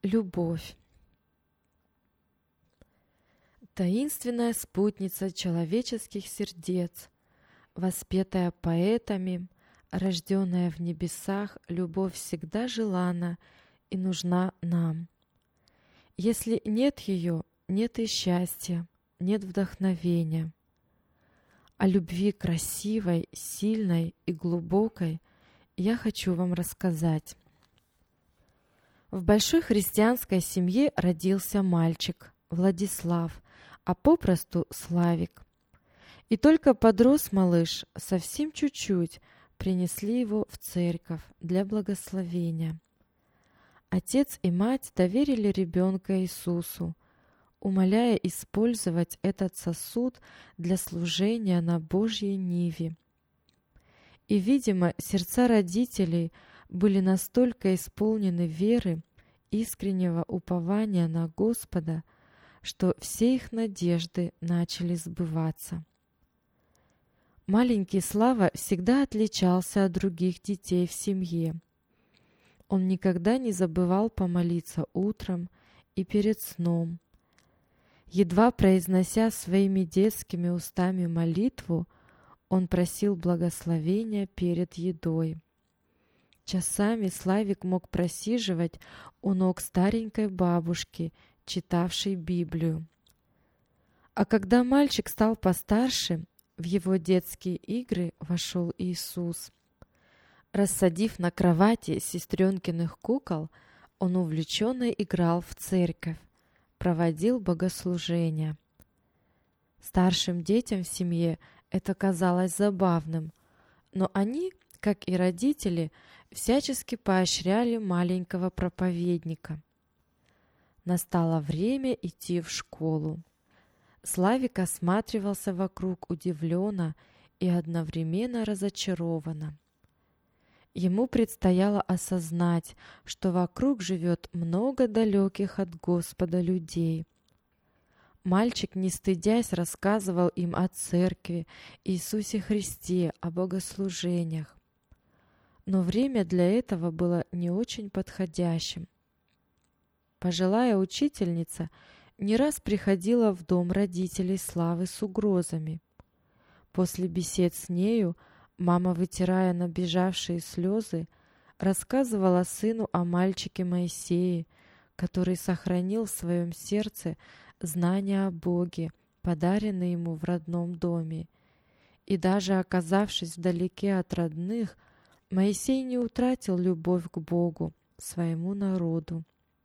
Любовь. Таинственная спутница человеческих сердец, воспетая поэтами, рожденная в небесах, любовь всегда желана и нужна нам. Если нет ее, нет и счастья, нет вдохновения. О любви красивой, сильной и глубокой я хочу вам рассказать. В большой христианской семье родился мальчик Владислав, а попросту Славик. И только подрос малыш, совсем чуть-чуть, принесли его в церковь для благословения. Отец и мать доверили ребенка Иисусу, умоляя использовать этот сосуд для служения на Божьей ниве. И, видимо, сердца родителей были настолько исполнены веры, искреннего упования на Господа, что все их надежды начали сбываться. Маленький Слава всегда отличался от других детей в семье. Он никогда не забывал помолиться утром и перед сном. Едва произнося своими детскими устами молитву, он просил благословения перед едой. Часами Славик мог просиживать у ног старенькой бабушки, читавшей Библию. А когда мальчик стал постарше, в его детские игры вошел Иисус. Рассадив на кровати сестренкиных кукол, он увлеченно играл в церковь, проводил богослужения. Старшим детям в семье это казалось забавным, но они, как и родители, всячески поощряли маленького проповедника. Настало время идти в школу. Славик осматривался вокруг удивленно и одновременно разочарованно. Ему предстояло осознать, что вокруг живет много далеких от Господа людей. Мальчик, не стыдясь, рассказывал им о церкви, Иисусе Христе, о богослужениях. Но время для этого было не очень подходящим. Пожилая учительница не раз приходила в дом родителей Славы с угрозами. После бесед с нею мама, вытирая набежавшие слезы, рассказывала сыну о мальчике Моисее, который сохранил в своем сердце знания о Боге, подаренные ему в родном доме. И даже оказавшись вдалеке от родных, Моисей не утратил любовь к Богу, своему народу.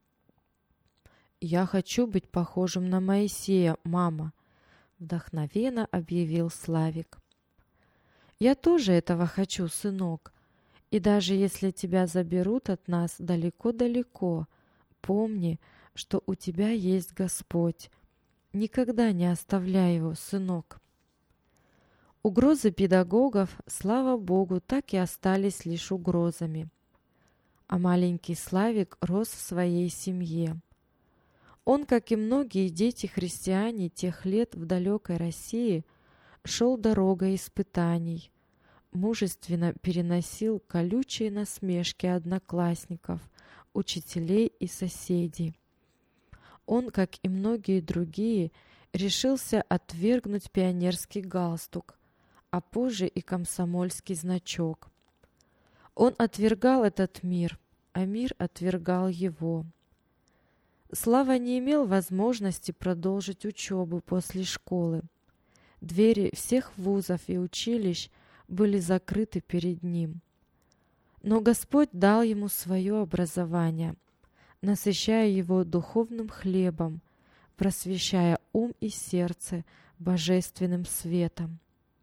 «Я хочу быть похожим на Моисея, мама», — вдохновенно объявил Славик. «Я тоже этого хочу, сынок. И даже если тебя заберут от нас далеко-далеко, помни, что у тебя есть Господь. Никогда не оставляй его, сынок». Угрозы педагогов, слава Богу, так и остались лишь угрозами. А маленький Славик рос в своей семье. Он, как и многие дети-христиане тех лет в далекой России, шел дорогой испытаний, мужественно переносил колючие насмешки одноклассников, учителей и соседей. Он, как и многие другие, решился отвергнуть пионерский галстук, а позже и комсомольский значок. Он отвергал этот мир, а мир отвергал его. Слава не имел возможности продолжить учебу после школы. Двери всех вузов и училищ были закрыты перед ним. Но Господь дал ему свое образование, насыщая его духовным хлебом, просвещая ум и сердце божественным светом.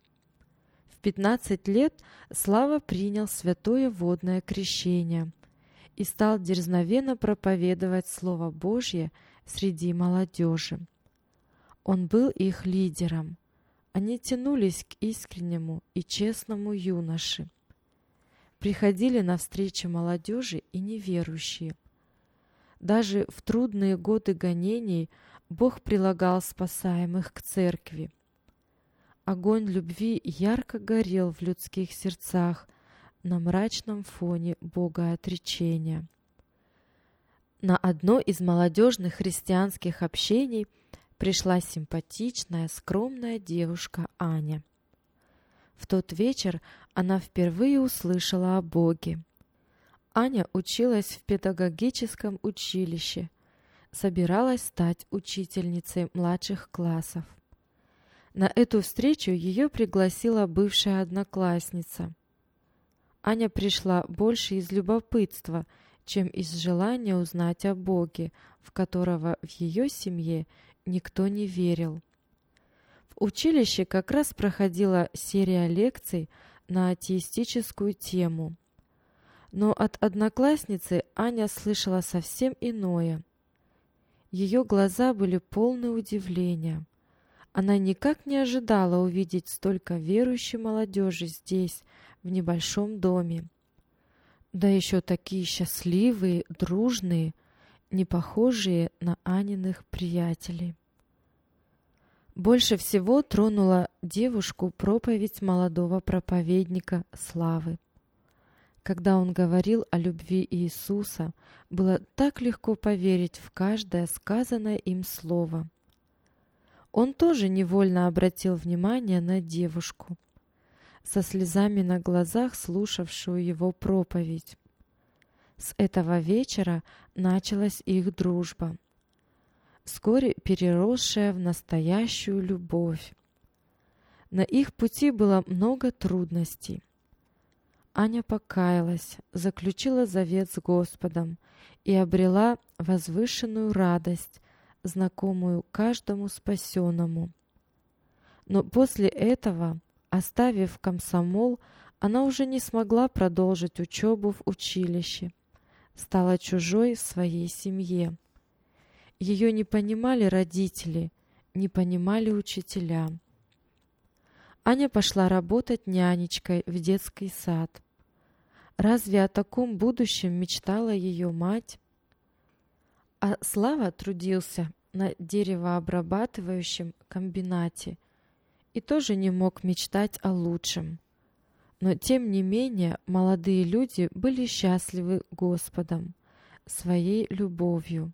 В 15 лет Слава принял святое водное крещение и стал дерзновенно проповедовать Слово Божье среди молодежи. Он был их лидером. Они тянулись к искреннему и честному юноше. Приходили на встречи молодежи и неверующие. Даже в трудные годы гонений Бог прилагал спасаемых к церкви. Огонь любви ярко горел в людских сердцах на мрачном фоне богоотречения. На одно из молодежных христианских общений пришла симпатичная, скромная девушка Аня. В тот вечер она впервые услышала о Боге. Аня училась в педагогическом училище, собиралась стать учительницей младших классов. На эту встречу ее пригласила бывшая одноклассница. Аня пришла больше из любопытства, чем из желания узнать о Боге, в которого в ее семье никто не верил. В училище как раз проходила серия лекций на атеистическую тему. Но от одноклассницы Аня слышала совсем иное. Ее глаза были полны удивления. Она никак не ожидала увидеть столько верующей молодежи здесь, в небольшом доме. Да еще такие счастливые, дружные, не похожие на Аниных приятелей. Больше всего тронула девушку проповедь молодого проповедника Славы. Когда он говорил о любви Иисуса, было так легко поверить в каждое сказанное им слово. Он тоже невольно обратил внимание на девушку, со слезами на глазах слушавшую его проповедь. С этого вечера началась их дружба, вскоре переросшая в настоящую любовь. На их пути было много трудностей. Аня покаялась, заключила завет с Господом и обрела возвышенную радость, знакомую каждому спасенному. Но после этого, оставив комсомол, она уже не смогла продолжить учебу в училище, стала чужой в своей семье. Ее не понимали родители, не понимали учителя. Аня пошла работать нянечкой в детский сад. Разве о таком будущем мечтала ее мать? А Слава трудился на деревообрабатывающем комбинате и тоже не мог мечтать о лучшем. Но тем не менее молодые люди были счастливы Господом, своей любовью.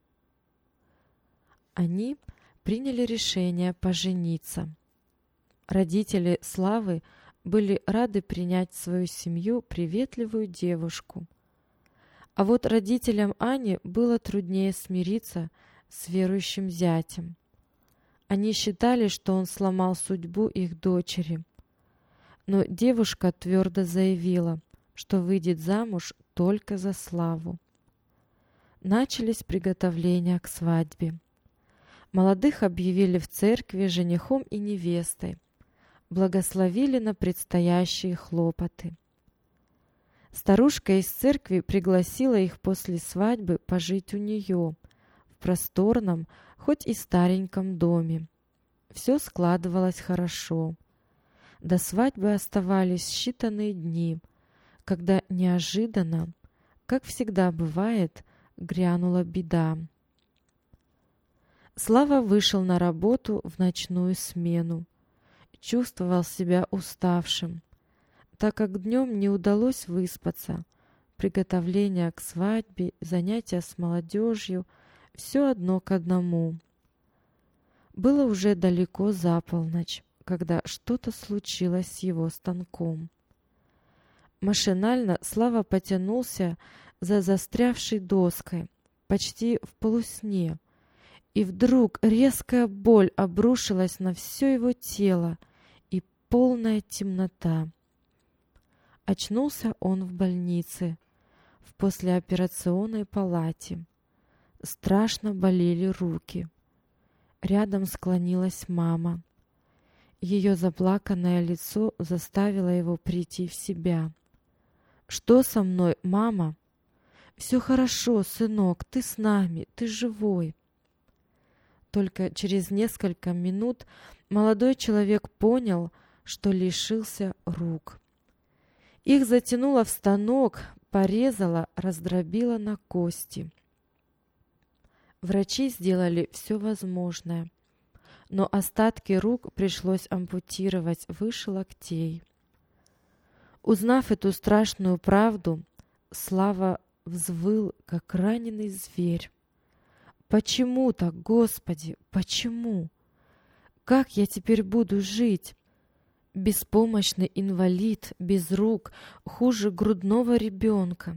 Они приняли решение пожениться. Родители Славы были рады принять в свою семью приветливую девушку. А вот родителям Ани было труднее смириться с верующим зятем. Они считали, что он сломал судьбу их дочери. Но девушка твердо заявила, что выйдет замуж только за Славу. Начались приготовления к свадьбе. Молодых объявили в церкви женихом и невестой, благословили на предстоящие хлопоты. Старушка из церкви пригласила их после свадьбы пожить у нее, в просторном, хоть и стареньком доме. Все складывалось хорошо. До свадьбы оставались считанные дни, когда неожиданно, как всегда бывает, грянула беда. Слава вышел на работу в ночную смену. Чувствовал себя уставшим, так как днем не удалось выспаться. Приготовления к свадьбе, занятия с молодежью — все одно к одному. Было уже далеко за полночь, когда что-то случилось с его станком. Машинально Слава потянулся за застрявшей доской, почти в полусне, и вдруг резкая боль обрушилась на все его тело и полная темнота. Очнулся он в больнице, в послеоперационной палате. Страшно болели руки. Рядом склонилась мама. Ее заплаканное лицо заставило его прийти в себя. «Что со мной, мама?» «Все хорошо, сынок, ты с нами, ты живой». Только через несколько минут молодой человек понял, что лишился рук. Их затянуло в станок, порезало, раздробило на кости. Врачи сделали все возможное, но остатки рук пришлось ампутировать выше локтей. Узнав эту страшную правду, Слава взвыл, как раненый зверь. Почему так, Господи, почему? Как я теперь буду жить? Беспомощный инвалид, без рук, хуже грудного ребенка.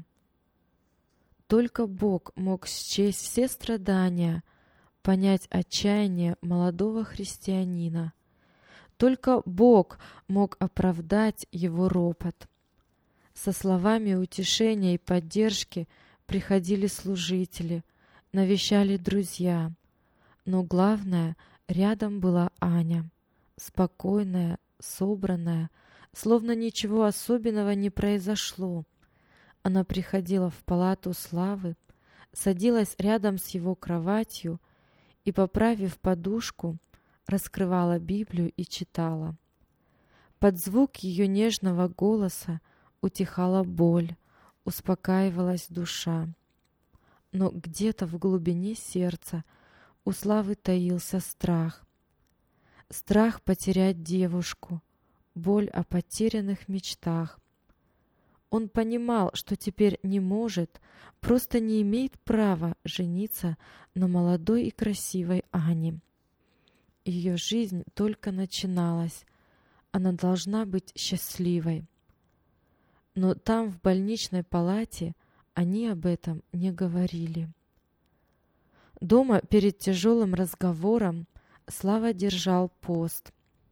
Только Бог мог счесть все страдания, понять отчаяние молодого христианина. Только Бог мог оправдать его ропот. Со словами утешения и поддержки приходили служители, навещали друзья. Но главное, рядом была Аня, спокойная, собранная, словно ничего особенного не произошло. Она приходила в палату Славы, садилась рядом с его кроватью и, поправив подушку, раскрывала Библию и читала. Под звук ее нежного голоса утихала боль, успокаивалась душа. Но где-то в глубине сердца у Славы таился страх. Страх потерять девушку, боль о потерянных мечтах. Он понимал, что теперь не может, просто не имеет права жениться на молодой и красивой Ане. Ее жизнь только начиналась, она должна быть счастливой. Но там, в больничной палате, они об этом не говорили. Дома перед тяжелым разговором Слава держал пост.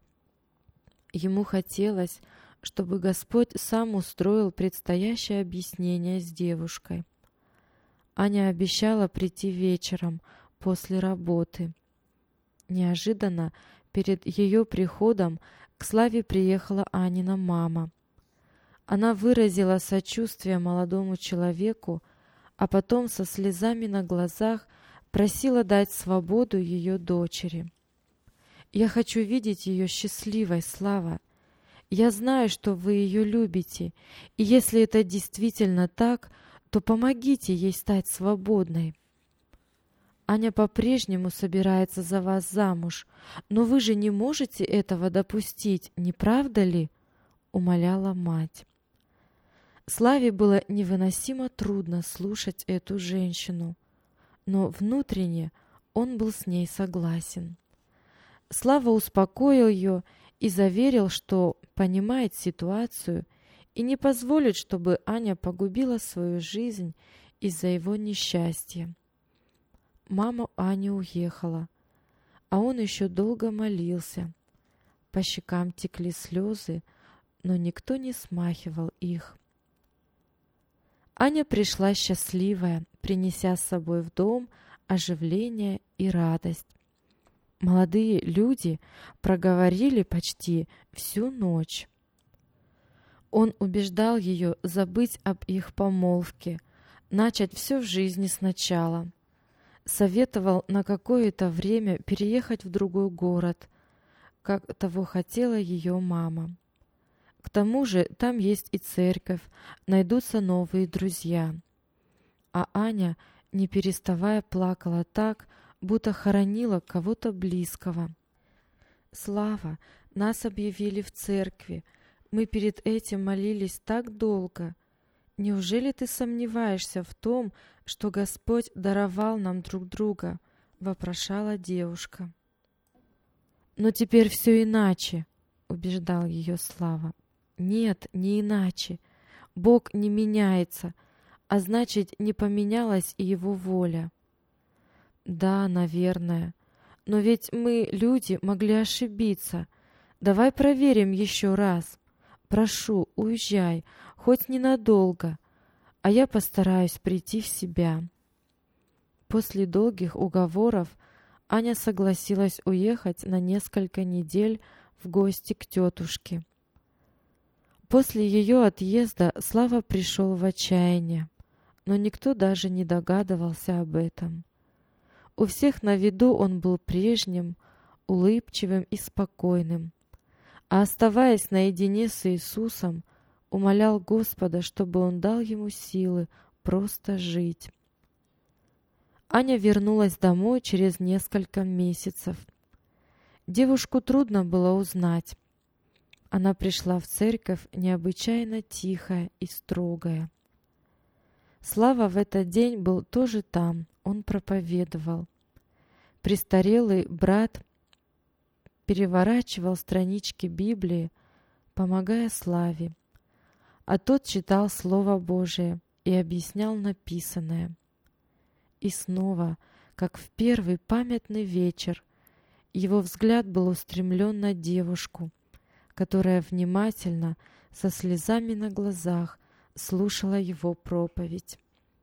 Ему хотелось, чтобы Господь сам устроил предстоящее объяснение с девушкой. Аня обещала прийти вечером после работы. Неожиданно перед ее приходом к Славе приехала Анина мама. Она выразила сочувствие молодому человеку, а потом со слезами на глазах просила дать свободу ее дочери. «Я хочу видеть ее счастливой, Слава. Я знаю, что вы ее любите, и если это действительно так, то помогите ей стать свободной. Аня по-прежнему собирается за вас замуж, но вы же не можете этого допустить, не правда ли?» — умоляла мать. Славе было невыносимо трудно слушать эту женщину, но внутренне он был с ней согласен. Слава успокоил ее и заверил, что понимает ситуацию и не позволит, чтобы Аня погубила свою жизнь из-за его несчастья. Мама Ани уехала, а он еще долго молился. По щекам текли слезы, но никто не смахивал их. Аня пришла счастливая, принеся с собой в дом оживление и радость. Молодые люди проговорили почти всю ночь. Он убеждал ее забыть об их помолвке, начать все в жизни сначала. Советовал на какое-то время переехать в другой город, как того хотела ее мама. К тому же там есть и церковь, найдутся новые друзья. А Аня, не переставая, плакала так, будто хоронила кого-то близкого. «Слава, нас объявили в церкви. Мы перед этим молились так долго. Неужели ты сомневаешься в том, что Господь даровал нам друг друга?» — вопрошала девушка. «Но теперь все иначе», — убеждал ее Слава. «Нет, не иначе. Бог не меняется, а значит, не поменялась и Его воля». «Да, наверное. Но ведь мы, люди, могли ошибиться. Давай проверим еще раз. Прошу, уезжай, хоть ненадолго, а я постараюсь прийти в себя». После долгих уговоров Аня согласилась уехать на несколько недель в гости к тетушке. После ее отъезда Слава пришел в отчаяние, но никто даже не догадывался об этом. У всех на виду он был прежним, улыбчивым и спокойным, а оставаясь наедине с Иисусом, умолял Господа, чтобы Он дал ему силы просто жить. Аня вернулась домой через несколько месяцев. Девушку трудно было узнать. Она пришла в церковь необычайно тихая и строгая. Слава в этот день был тоже там, он проповедовал. престарелый брат переворачивал странички Библии, помогая Славе, а тот читал Слово Божие и объяснял написанное. И снова, как в первый памятный вечер, его взгляд был устремлен на девушку, которая внимательно, со слезами на глазах, слушала его проповедь.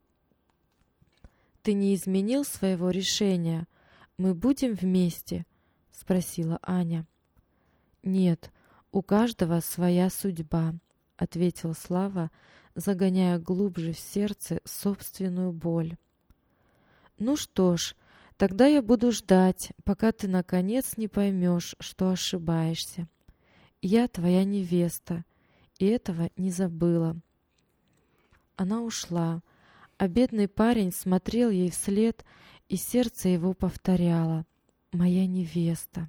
«Ты не изменил своего решения? Мы будем вместе?» — спросила Аня. «Нет, у каждого своя судьба», — ответил Слава, загоняя глубже в сердце собственную боль. «Ну что ж, тогда я буду ждать, пока ты наконец не поймешь, что ошибаешься. Я твоя невеста, и этого не забыла». Она ушла, а бедный парень смотрел ей вслед, и сердце его повторяло: «Моя невеста».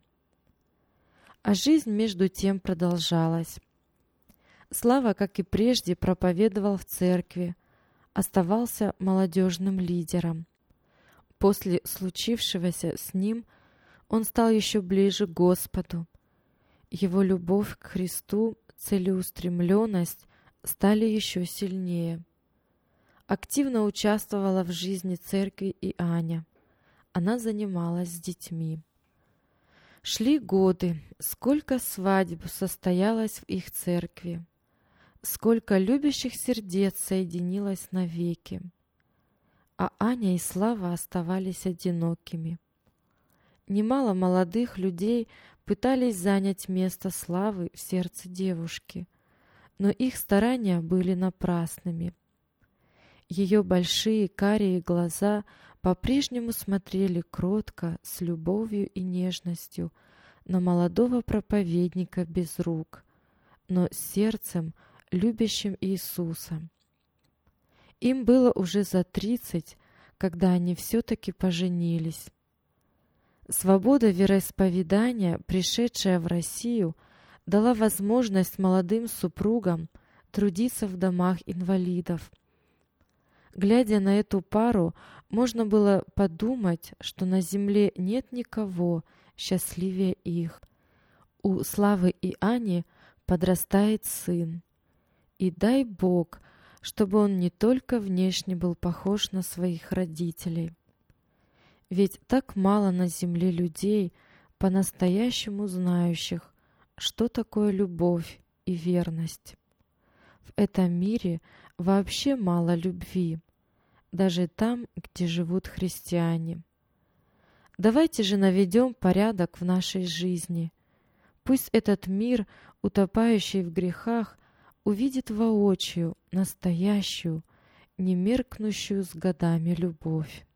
А жизнь между тем продолжалась. Слава, как и прежде, проповедовал в церкви, оставался молодежным лидером. После случившегося с ним он стал еще ближе к Господу. Его любовь к Христу, целеустремленность стали еще сильнее. Активно участвовала в жизни церкви и Аня. Она занималась с детьми. Шли годы, сколько свадеб состоялось в их церкви, сколько любящих сердец соединилось навеки. А Аня и Слава оставались одинокими. Немало молодых людей пытались занять место Славы в сердце девушки, но их старания были напрасными. Ее большие карие глаза по-прежнему смотрели кротко, с любовью и нежностью на молодого проповедника без рук, но с сердцем, любящим Иисуса. Им было уже за 30, когда они все-таки поженились. Свобода вероисповедания, пришедшая в Россию, дала возможность молодым супругам трудиться в домах инвалидов. Глядя на эту пару, можно было подумать, что на земле нет никого счастливее их. У Славы и Ани подрастает сын. И дай Бог, чтобы он не только внешне был похож на своих родителей. Ведь так мало на земле людей, по-настоящему знающих, что такое любовь и верность. В этом мире вообще мало любви, даже там, где живут христиане. Давайте же наведем порядок в нашей жизни. Пусть этот мир, утопающий в грехах, увидит воочию настоящую, не меркнущую с годами любовь.